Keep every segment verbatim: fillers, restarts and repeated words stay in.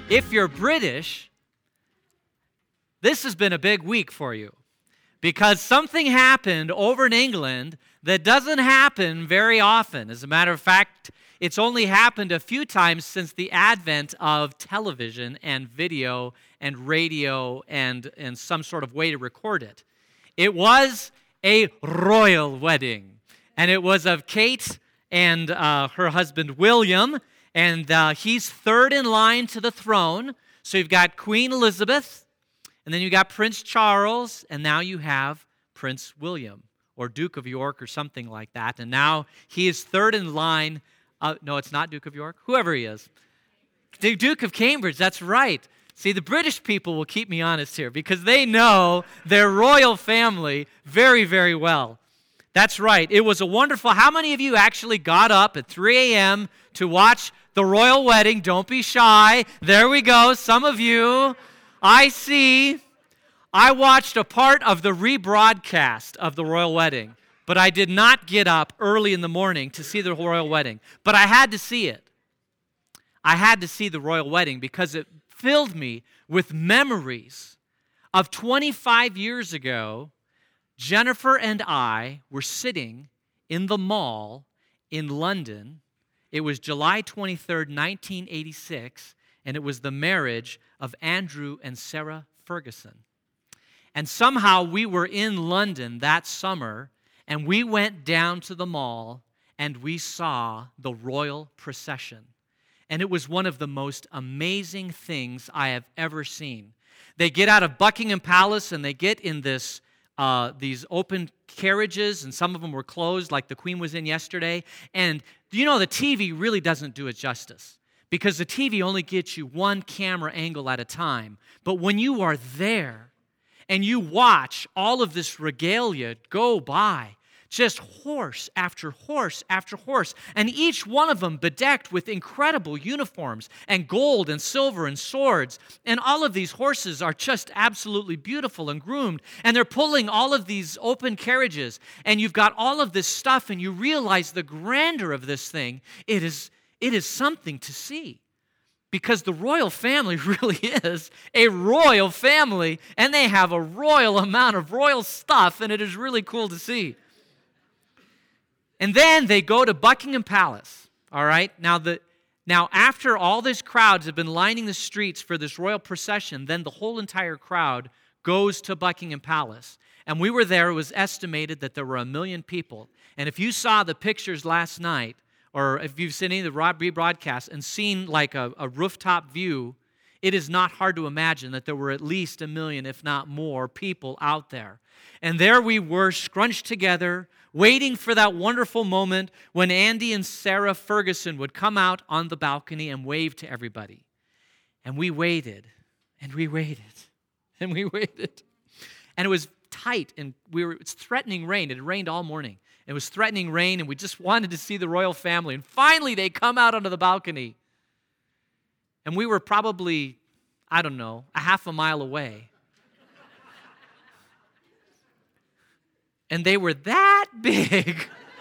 If you're British, this has been a big week for you because something happened over in England that doesn't happen very often. As a matter of fact, it's only happened a few times since the advent of television and video and radio and, and some sort of way to record it. It was a royal wedding, and it was of Kate and uh, her husband William, and uh, he's third in line to the throne. So you've got Queen Elizabeth, and then you got Prince Charles, and now you have Prince William, or Duke of York, or something like that. And now he is third in line. Uh, no, it's not Duke of York. Whoever he is. The Duke of Cambridge, that's right. See, the British people will keep me honest here because they know their royal family very, very well. That's right. It was a wonderful... How many of you actually got up at three a.m. to watch the royal wedding? Don't be shy. There we go. Some of you. I see. I watched a part of the rebroadcast of the royal wedding, but I did not get up early in the morning to see the royal wedding. But I had to see it. I had to see the royal wedding because it filled me with memories of twenty-five years ago. Jennifer and I were sitting in the mall in London. It was July twenty-third, nineteen eighty-six, and it was the marriage of Andrew and Sarah Ferguson. And somehow we were in London that summer, and we went down to the mall, and we saw the royal procession. And it was one of the most amazing things I have ever seen. They get out of Buckingham Palace, and they get in this Uh, these open carriages, and some of them were closed, like the Queen was in yesterday. And you know, the T V really doesn't do it justice because the T V only gets you one camera angle at a time. But when you are there and you watch all of this regalia go by, just horse after horse after horse, and each one of them bedecked with incredible uniforms and gold and silver and swords. And all of these horses are just absolutely beautiful and groomed, and they're pulling all of these open carriages, and you've got all of this stuff, and you realize the grandeur of this thing. It is, it is something to see. Because the royal family really is a royal family, and they have a royal amount of royal stuff, and it is really cool to see. And then they go to Buckingham Palace, all right? Now, the, now, after all these crowds have been lining the streets for this royal procession, then the whole entire crowd goes to Buckingham Palace. And we were there. It was estimated that there were a million people. And if you saw the pictures last night, or if you've seen any of the rebroadcasts and seen like a, a rooftop view, it is not hard to imagine that there were at least a million, if not more, people out there. And there we were, scrunched together, waiting for that wonderful moment when Andy and Sarah Ferguson would come out on the balcony and wave to everybody. And we waited, and we waited, and we waited. And it was tight, and we were, it's threatening rain. It had rained all morning. It was threatening rain, and we just wanted to see the royal family. And finally, they come out onto the balcony. And we were probably, I don't know, a half a mile away. And they were that big.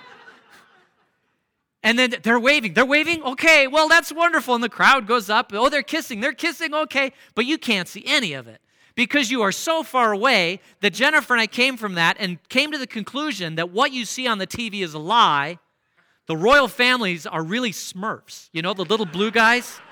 And then they're waving. They're waving? Okay, well, that's wonderful. And the crowd goes up. Oh, they're kissing. They're kissing. Okay. But you can't see any of it because you are so far away that Jennifer and I came from that and came to the conclusion that what you see on the T V is a lie. The royal families are really Smurfs. You know, the little blue guys?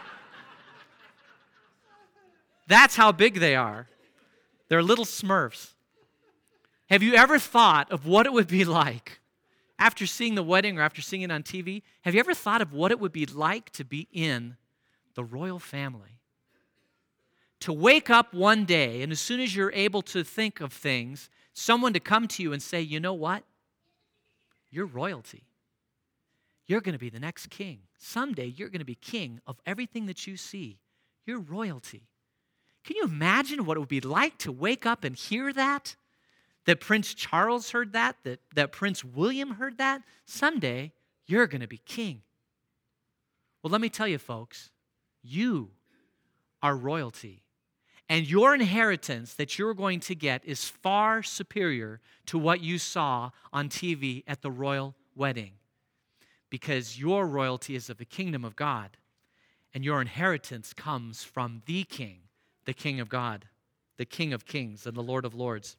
That's how big they are. They're little Smurfs. Have you ever thought of what it would be like after seeing the wedding or after seeing it on T V? Have you ever thought of what it would be like to be in the royal family? To wake up one day, and as soon as you're able to think of things, someone to come to you and say, you know what? You're royalty. You're going to be the next king. Someday you're going to be king of everything that you see. You're royalty. Can you imagine what it would be like to wake up and hear that? That Prince Charles heard that? That, that Prince William heard that? Someday you're going to be king. Well, let me tell you, folks, you are royalty. And your inheritance that you're going to get is far superior to what you saw on T V at the royal wedding. Because your royalty is of the kingdom of God. And your inheritance comes from the King, the King of God, the King of Kings and the Lord of Lords.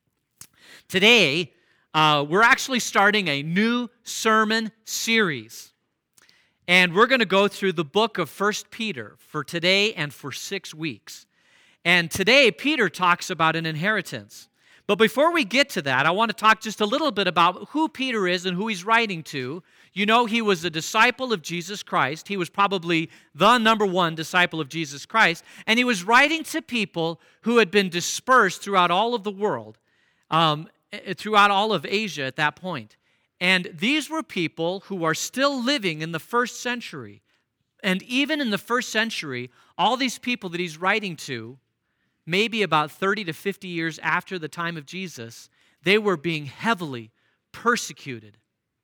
Today, uh, we're actually starting a new sermon series. And we're going to go through the book of First Peter for today and for six weeks. And today, Peter talks about an inheritance. But before we get to that, I want to talk just a little bit about who Peter is and who he's writing to. You know, he was a disciple of Jesus Christ. He was probably the number one disciple of Jesus Christ. And he was writing to people who had been dispersed throughout all of the world, um, throughout all of Asia at that point. And these were people who are still living in the first century. And even in the first century, all these people that he's writing to, maybe about thirty to fifty years after the time of Jesus, they were being heavily persecuted.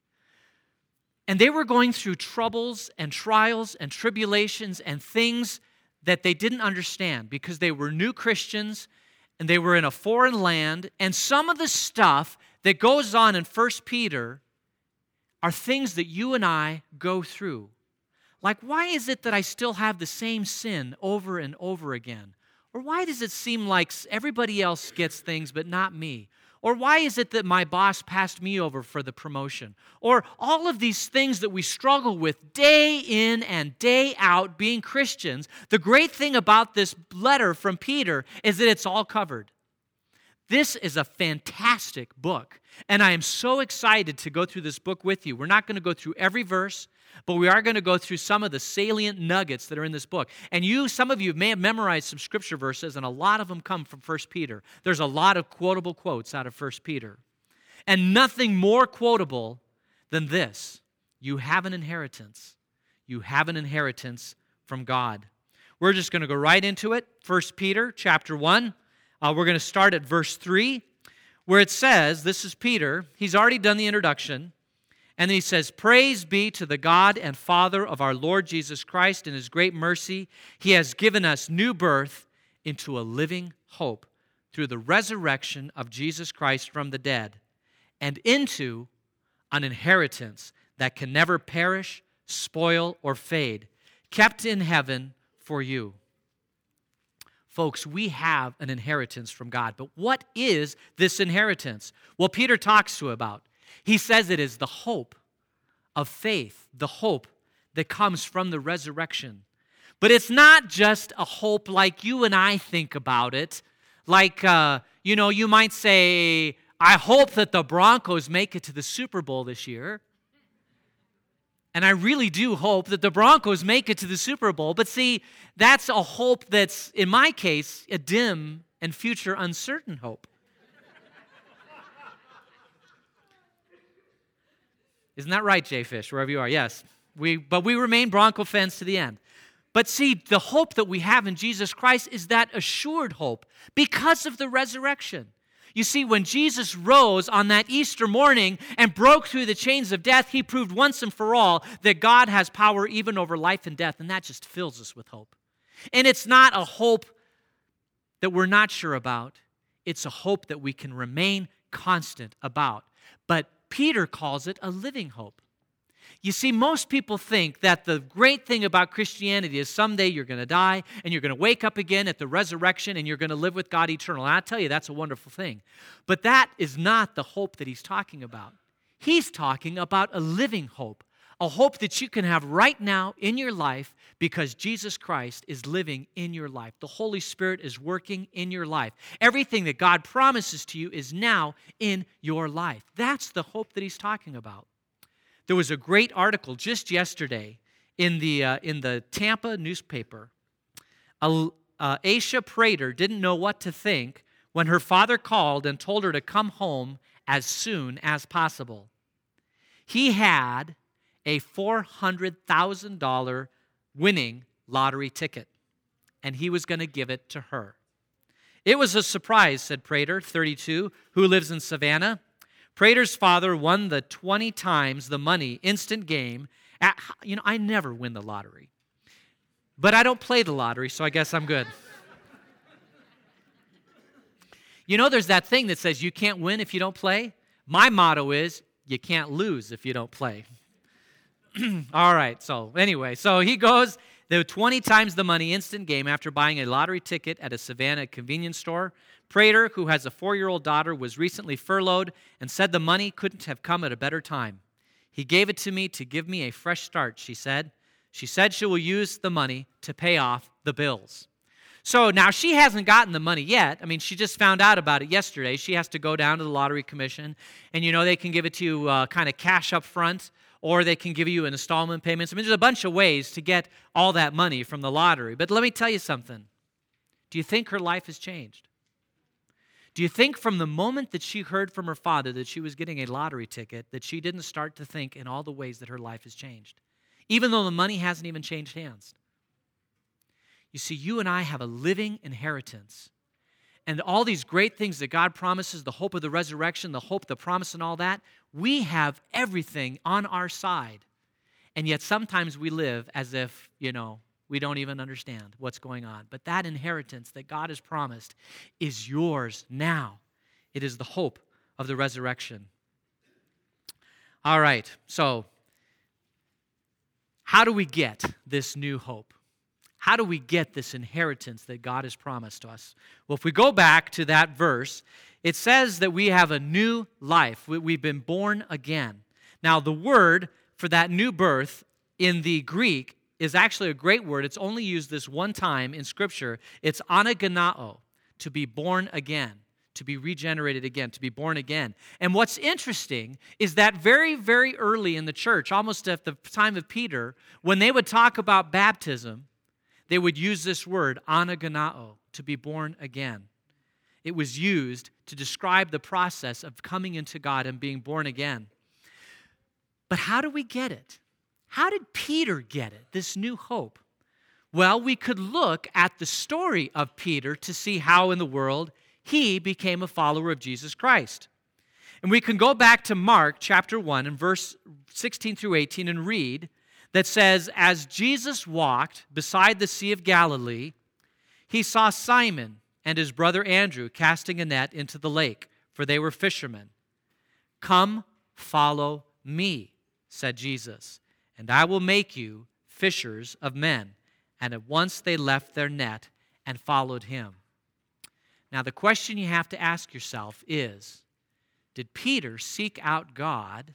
And they were going through troubles and trials and tribulations and things that they didn't understand because they were new Christians and they were in a foreign land. And some of the stuff that goes on in First Peter are things that you and I go through. Like, why is it that I still have the same sin over and over again? Or why does it seem like everybody else gets things but not me? Or why is it that my boss passed me over for the promotion? Or all of these things that we struggle with day in and day out being Christians. The great thing about this letter from Peter is that it's all covered. This is a fantastic book, and I am so excited to go through this book with you. We're not going to go through every verse, but we are going to go through some of the salient nuggets that are in this book. And you, some of you may have memorized some scripture verses, and a lot of them come from First Peter. There's a lot of quotable quotes out of First Peter. And nothing more quotable than this. You have an inheritance. You have an inheritance from God. We're just going to go right into it. First Peter chapter one. Uh, we're going to start at verse three, where it says, this is Peter. He's already done the introduction. And then he says, "Praise be to the God and Father of our Lord Jesus Christ. In his great mercy, he has given us new birth into a living hope through the resurrection of Jesus Christ from the dead, and into an inheritance that can never perish, spoil, or fade, kept in heaven for you." Folks, we have an inheritance from God. But what is this inheritance? Well, Peter talks to about. He says it is the hope of faith, the hope that comes from the resurrection. But it's not just a hope like you and I think about it. Like, uh, you know, you might say, I hope that the Broncos make it to the Super Bowl this year. And I really do hope that the Broncos make it to the Super Bowl. But see, that's a hope that's, in my case, a dim and future uncertain hope. Isn't that right, Jay Fish, wherever you are? Yes. We, but we remain Bronco fans to the end. But see, the hope that we have in Jesus Christ is that assured hope because of the resurrection. You see, when Jesus rose on that Easter morning and broke through the chains of death, he proved once and for all that God has power even over life and death, and that just fills us with hope. And it's not a hope that we're not sure about. It's a hope that we can remain constant about. But Peter calls it a living hope. You see, most people think that the great thing about Christianity is someday you're going to die and you're going to wake up again at the resurrection and you're going to live with God eternal. And I tell you, that's a wonderful thing. But that is not the hope that he's talking about. He's talking about a living hope, a hope that you can have right now in your life because Jesus Christ is living in your life. The Holy Spirit is working in your life. Everything that God promises to you is now in your life. That's the hope that he's talking about. There was a great article just yesterday in the uh, in the Tampa newspaper. Uh, uh, Aisha Prater didn't know what to think when her father called and told her to come home as soon as possible. He had a four hundred thousand dollars winning lottery ticket, and he was going to give it to her. It was a surprise, said Prater, thirty-two, who lives in Savannah. Prater's father won the twenty times the money instant game. At, you know, I never win the lottery. But I don't play the lottery, so I guess I'm good. You know, there's that thing that says you can't win if you don't play. My motto is, you can't lose if you don't play. All right, so anyway, so he goes, The twenty times the money instant game after buying a lottery ticket at a Savannah convenience store. Prater, who has a four-year-old daughter, was recently furloughed and said the money couldn't have come at a better time. He gave it to me to give me a fresh start, she said. She said she will use the money to pay off the bills. So now she hasn't gotten the money yet. I mean, she just found out about it yesterday. She has to go down to the Lottery Commission, and you know they can give it to you uh, kind of cash up front, or they can give you an installment payments. I mean, there's a bunch of ways to get all that money from the lottery. But let me tell you something. Do you think her life has changed? Do you think from the moment that she heard from her father that she was getting a lottery ticket, that she didn't start to think in all the ways that her life has changed, even though the money hasn't even changed hands? You see, you and I have a living inheritance. And all these great things that God promises, the hope of the resurrection, the hope, the promise, and all that, we have everything on our side. And yet sometimes we live as if, you know, we don't even understand what's going on. But that inheritance that God has promised is yours now. It is the hope of the resurrection. All right, so how do we get this new hope? How do we get this inheritance that God has promised to us? Well, if we go back to that verse, it says that we have a new life. We've been born again. Now, the word for that new birth in the Greek is actually a great word. It's only used this one time in Scripture. It's anaganao, to be born again, to be regenerated again, to be born again. And what's interesting is that very, very early in the church, almost at the time of Peter, when they would talk about baptism, they would use this word, anaganao, to be born again. It was used to describe the process of coming into God and being born again. But how do we get it? How did Peter get it, this new hope? Well, we could look at the story of Peter to see how in the world he became a follower of Jesus Christ. And we can go back to Mark chapter one and verse sixteen through eighteen and read that says, as Jesus walked beside the Sea of Galilee, he saw Simon and his brother Andrew casting a net into the lake, for they were fishermen. Come, follow me, said Jesus, and I will make you fishers of men. And at once they left their net and followed him. Now, the question you have to ask yourself is, did Peter seek out God,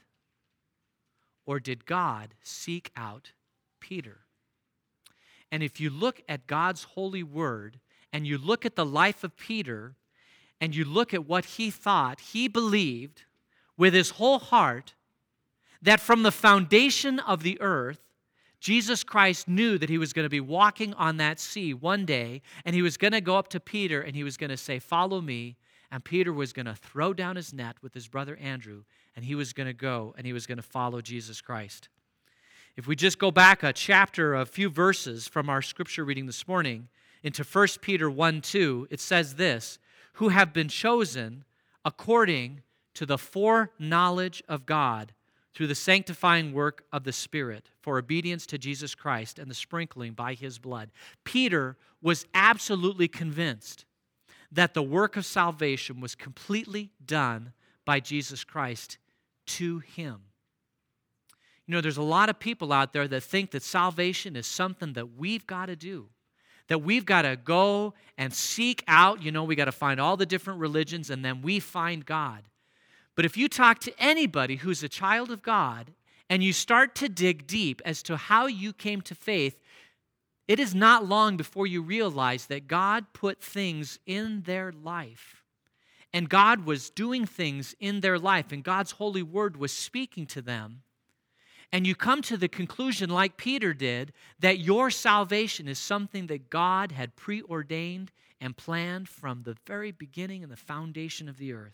or did God seek out Peter? And if you look at God's holy word, and you look at the life of Peter, and you look at what he thought, he believed with his whole heart that from the foundation of the earth, Jesus Christ knew that he was going to be walking on that sea one day, and he was going to go up to Peter, and he was going to say, follow me, and Peter was going to throw down his net with his brother Andrew, and he was going to go, and he was going to follow Jesus Christ. If we just go back a chapter, a few verses from our scripture reading this morning, into First Peter one two, it says this, who have been chosen according to the foreknowledge of God, through the sanctifying work of the Spirit, for obedience to Jesus Christ and the sprinkling by his blood. Peter was absolutely convinced that the work of salvation was completely done by Jesus Christ to him. You know, there's a lot of people out there that think that salvation is something that we've got to do, that we've got to go and seek out. You know, we got to find all the different religions, and then we find God. But if you talk to anybody who's a child of God and you start to dig deep as to how you came to faith, it is not long before you realize that God put things in their life. And God was doing things in their life, and God's holy word was speaking to them. And you come to the conclusion, like Peter did, that your salvation is something that God had preordained and planned from the very beginning and the foundation of the earth.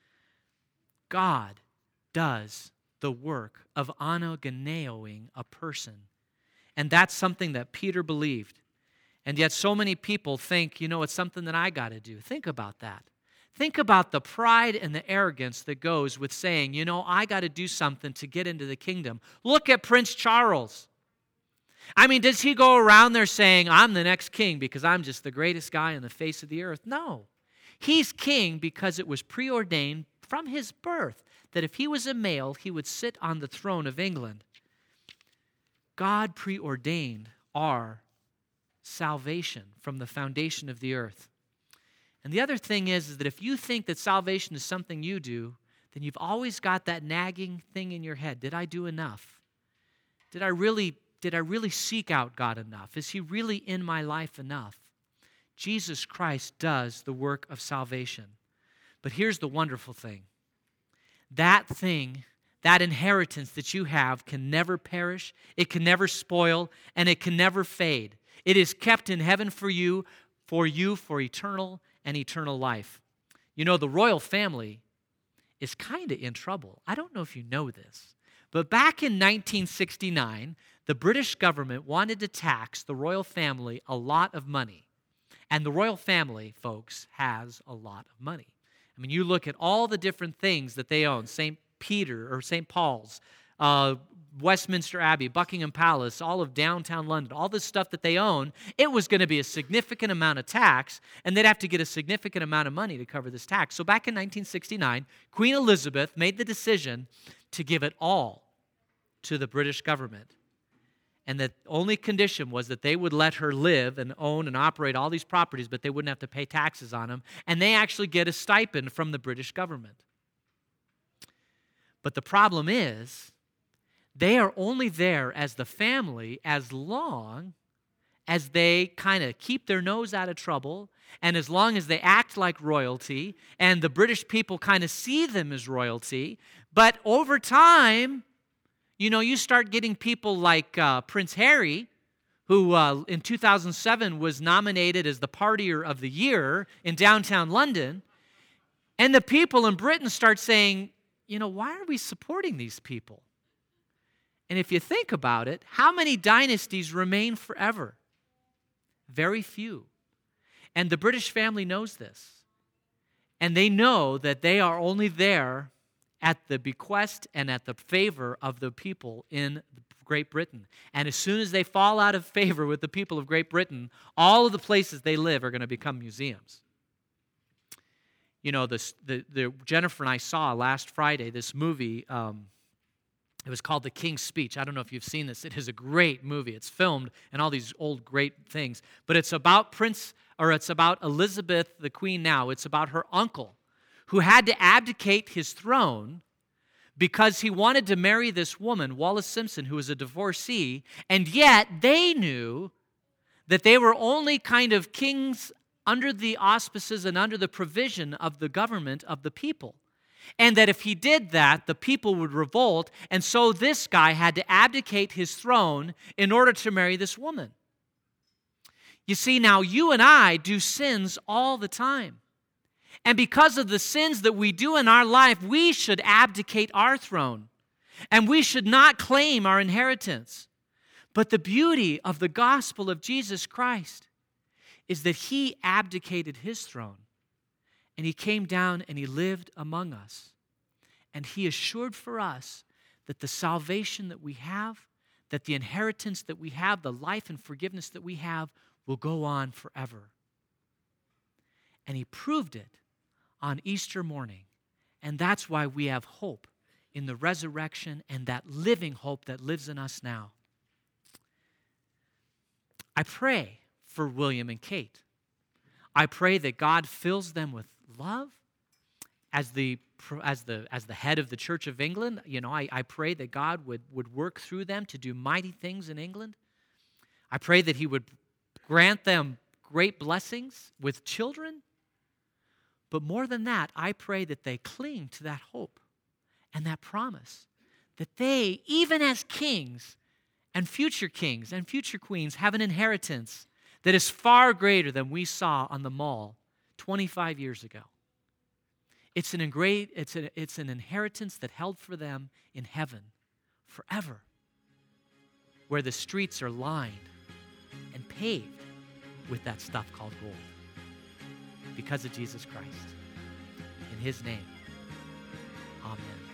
God does the work of anagoneoing a person. And that's something that Peter believed. And yet so many people think, you know, it's something that I got to do. Think about that. Think about the pride and the arrogance that goes with saying, you know, I got to do something to get into the kingdom. Look at Prince Charles. I mean, does he go around there saying, I'm the next king because I'm just the greatest guy on the face of the earth? No. He's king because it was preordained from his birth that if he was a male, he would sit on the throne of England. God preordained our salvation from the foundation of the earth. And the other thing is, is that if you think that salvation is something you do, then you've always got that nagging thing in your head. Did I do enough? Did I really, did I really seek out God enough? Is He really in my life enough? Jesus Christ does the work of salvation. But here's the wonderful thing. That thing, that inheritance that you have can never perish, it can never spoil, and it can never fade. It is kept in heaven for you, for you, for eternal and eternal life. You know, the royal family is kind of in trouble. I don't know if you know this, but back in nineteen sixty-nine, the British government wanted to tax the royal family a lot of money. And the royal family, folks, has a lot of money. I mean, you look at all the different things that they own, Saint Peter or Saint Paul's, uh, Westminster Abbey, Buckingham Palace, all of downtown London, all this stuff that they own, it was going to be a significant amount of tax, and they'd have to get a significant amount of money to cover this tax. So back in nineteen sixty-nine, Queen Elizabeth made the decision to give it all to the British government. And the only condition was that they would let her live and own and operate all these properties, but they wouldn't have to pay taxes on them. And they actually get a stipend from the British government. But the problem is, they are only there as the family as long as they kind of keep their nose out of trouble, and as long as they act like royalty, and the British people kind of see them as royalty. But over time, you know, you start getting people like uh, Prince Harry, who uh, in two thousand seven was nominated as the Partier of the Year in downtown London, and the people in Britain start saying, you know, why are we supporting these people? And if you think about it, how many dynasties remain forever? Very few. And the British family knows this. And they know that they are only there at the bequest and at the favor of the people in Great Britain. And as soon as they fall out of favor with the people of Great Britain, all of the places they live are going to become museums. You know, this, the, the Jennifer and I saw last Friday this movie. Um, it was called The King's Speech. I don't know if you've seen this. It is a great movie. It's filmed and all these old great things. But it's about Prince, or it's about Elizabeth, the Queen now. It's about her uncle, who had to abdicate his throne because he wanted to marry this woman, Wallis Simpson, who was a divorcee, and yet they knew that they were only kind of kings under the auspices and under the provision of the government of the people. And that if he did that, the people would revolt, and so this guy had to abdicate his throne in order to marry this woman. You see, now you and I do sins all the time. And because of the sins that we do in our life, we should abdicate our throne. And we should not claim our inheritance. But the beauty of the gospel of Jesus Christ is that He abdicated His throne. And He came down and He lived among us. And He assured for us that the salvation that we have, that the inheritance that we have, the life and forgiveness that we have, will go on forever. And He proved it on Easter morning. And that's why we have hope in the resurrection and that living hope that lives in us now. I pray for William and Kate. I pray that God fills them with love as the as the as the head of the Church of England. You know, I, I pray that God would, would work through them to do mighty things in England. I pray that He would grant them great blessings with children. But more than that, I pray that they cling to that hope and that promise that they, even as kings and future kings and future queens, have an inheritance that is far greater than we saw on the Mall twenty-five years ago. It's an, great, it's, a, it's an inheritance that held for them in heaven forever, where the streets are lined and paved with that stuff called gold. Because of Jesus Christ. In His name, amen.